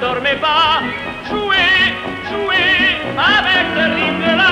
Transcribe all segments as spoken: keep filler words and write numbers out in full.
dormez pas, jouez, jouez avec ce rythme-là.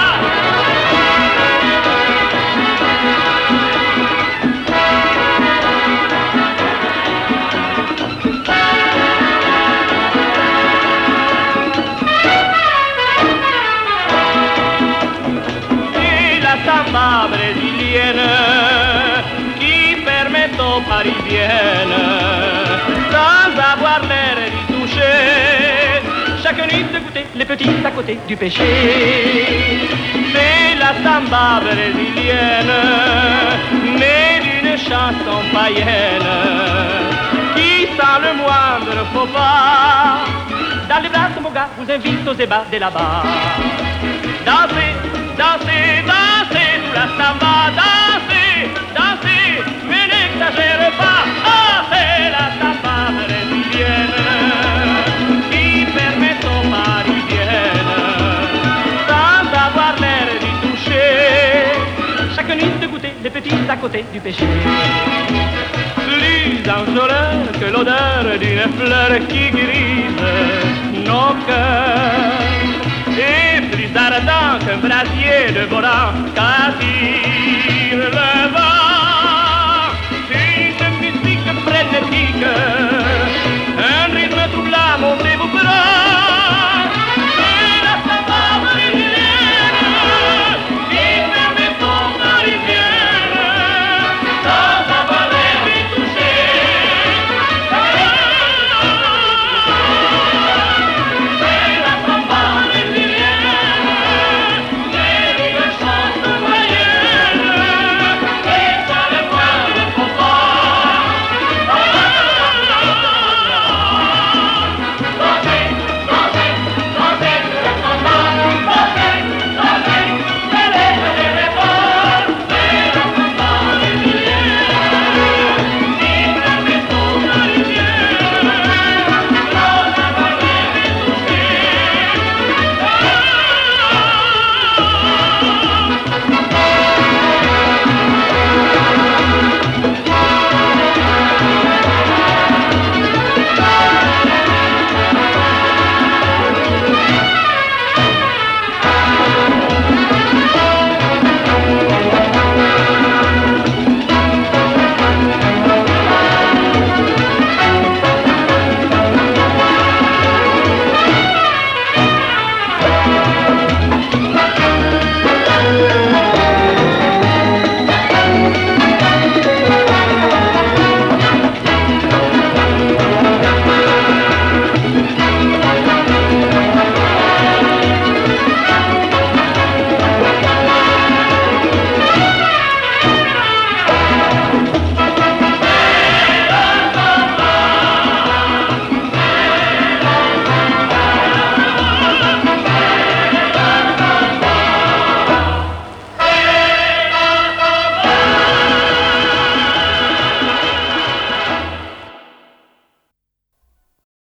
Et la samba brésilienne qui permet aux parisiennes sans avoir l'air d'y toucher, chaque nuit de goûter les petits à côté du péché. C'est la samba brésilienne, née d'une chanson païenne, qui sans le moindre faux pas, dans les bras de mon gars, vous invite aux ébats dès là-bas. Dansez, dansez, dansez sous la samba, dansez, dansez, mais n'exagérez pas. Ah, c'est la samba brésilienne qui permet aux parisiennes, sans avoir l'air d'y toucher, chaque nuit de goûter les petits à côté du péché. Plus enjôleur que l'odeur d'une fleur qui grise nos cœurs, et plus ardent qu'un brasier de volant qu'attire le vent. Une musique frénétique, un rythme troublant, montez vos bras. C'est la samba brésilienne qui permet aux parisiennes, sans avoir l'air d'y toucher. C'est la samba brésilienne, née d'une chanson païenne, et sans le moindre faux pas. Dansez, dansez, dansez sur la samba, dansez, dansez, mais n'exagérez pas. C'est la samba brésilienne qui permet aux parisiennes, sans avoir l'air d'y toucher.